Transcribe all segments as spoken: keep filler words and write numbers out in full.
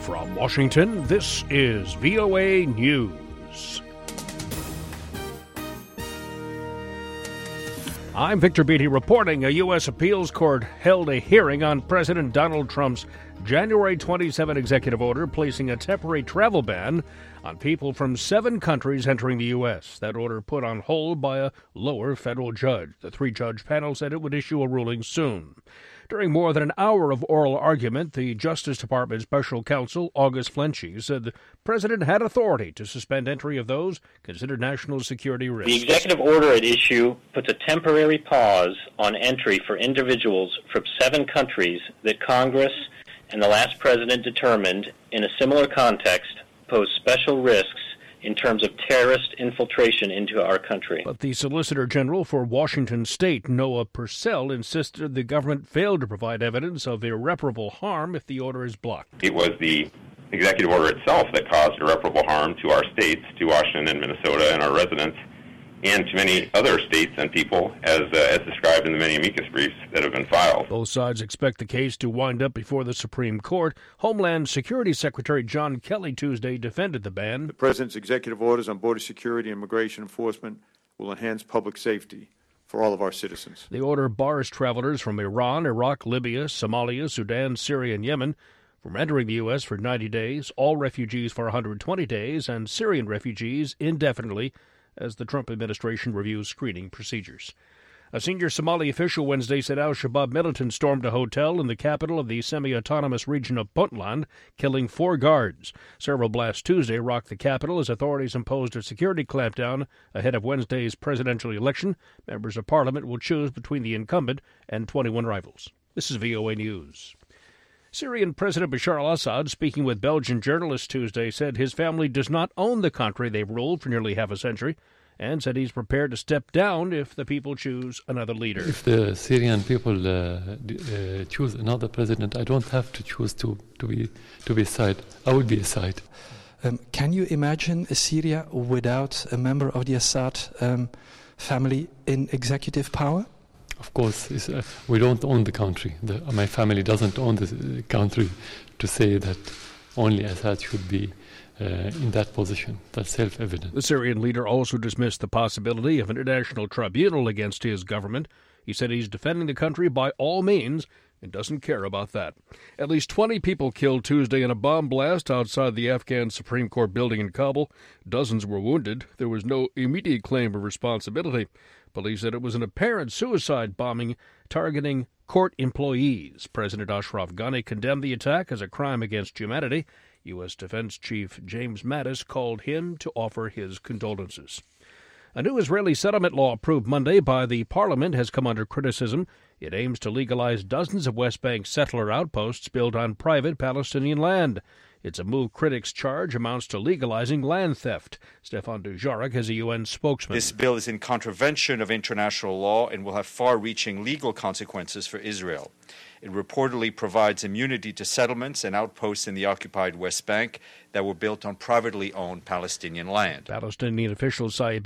From Washington, this is V O A News. I'm Victor Beatty reporting. A U S appeals court held a hearing on President Donald Trump's January twenty-seventh executive order placing a temporary travel ban on people from seven countries entering the U S. That order put on hold by a lower federal judge. The three-judge panel said it would issue a ruling soon. During more than an hour of oral argument, the Justice Department Special Counsel August Flenchie said the president had authority to suspend entry of those considered national security risks. The executive order at issue puts a temporary pause on entry for individuals from seven countries that Congress and the last president determined, in a similar context, pose special risks in terms of terrorist infiltration into our country. But the Solicitor General for Washington State, Noah Purcell, insisted the government failed to provide evidence of irreparable harm if the order is blocked. It was the executive order itself that caused irreparable harm to our states, to Washington and Minnesota and our residents, and to many other states and people, as uh, as described in the many amicus briefs that have been filed. Both sides expect the case to wind up before the Supreme Court. Homeland Security Secretary John Kelly Tuesday defended the ban. The President's executive orders on border security and immigration enforcement will enhance public safety for all of our citizens. The order bars travelers from Iran, Iraq, Libya, Somalia, Sudan, Syria, and Yemen from entering the U S for ninety days, all refugees for one hundred twenty days, and Syrian refugees indefinitely, as the Trump administration reviews screening procedures. A senior Somali official Wednesday said al-Shabaab militants stormed a hotel in the capital of the semi-autonomous region of Puntland, killing four guards. Several blasts Tuesday rocked the capital as authorities imposed a security clampdown ahead of Wednesday's presidential election. Members of parliament will choose between the incumbent and twenty-one rivals. This is V O A News. Syrian President Bashar al-Assad, speaking with Belgian journalists Tuesday, said his family does not own the country they've ruled for nearly half a century, and said he's prepared to step down if the people choose another leader. If the Syrian people uh, uh, choose another president, I don't have to choose to, to be to be side. I will be a side. Um, can you imagine a Syria without a member of the Assad um, family in executive power? Of course, it's, uh, we don't own the country. The, my family doesn't own the country to say that only Assad should be uh, in that position. That's self-evident. The Syrian leader also dismissed the possibility of an international tribunal against his government. He said he's defending the country by all means and doesn't care about that. At least twenty people killed Tuesday in a bomb blast outside the Afghan Supreme Court building in Kabul. Dozens were wounded. There was no immediate claim of responsibility. Police said it was an apparent suicide bombing targeting court employees. President Ashraf Ghani condemned the attack as a crime against humanity. U S. Defense Chief James Mattis called him to offer his condolences. A new Israeli settlement law approved Monday by the parliament has come under criticism. It aims to legalize dozens of West Bank settler outposts built on private Palestinian land. It's a move critics charge amounts to legalizing land theft. Stefan Dujarric is a U N spokesman. This bill is in contravention of international law and will have far-reaching legal consequences for Israel. It reportedly provides immunity to settlements and outposts in the occupied West Bank that were built on privately owned Palestinian land. Palestinian official Saeb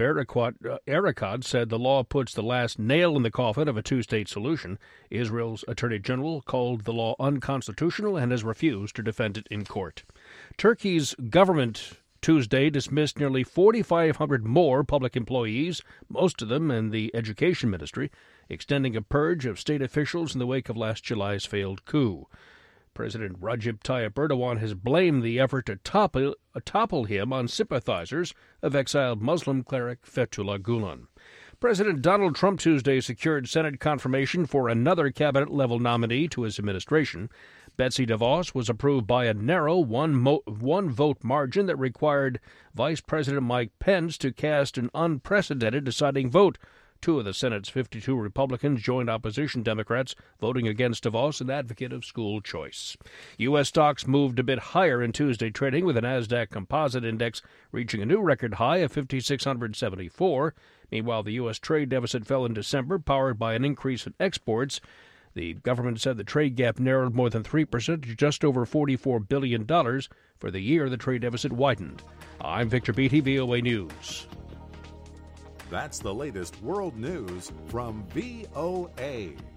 Erekat said the law puts the last nail in the coffin of a two-state solution. Israel's Attorney General called the law unconstitutional and has refused to defend it in court. Turkey's government Tuesday dismissed nearly forty-five hundred more public employees, most of them in the education ministry, extending a purge of state officials in the wake of last July's failed coup. President Recep Tayyip Erdogan has blamed the effort to topple, uh, topple him on sympathizers of exiled Muslim cleric Fethullah Gulen. President Donald Trump Tuesday secured Senate confirmation for another cabinet-level nominee to his administration. Betsy DeVos was approved by a narrow one mo- one-vote margin that required Vice President Mike Pence to cast an unprecedented deciding vote. Two of the Senate's fifty-two Republicans joined opposition Democrats, voting against DeVos, an advocate of school choice. U S stocks moved a bit higher in Tuesday trading, with the Nasdaq Composite Index reaching a new record high of five thousand six hundred seventy-four. Meanwhile, the U S trade deficit fell in December, powered by an increase in exports. The government said the trade gap narrowed more than three percent to just over forty-four billion dollars. For the year, the trade deficit widened. I'm Victor Beatty, V O A News. That's the latest world news from V O A.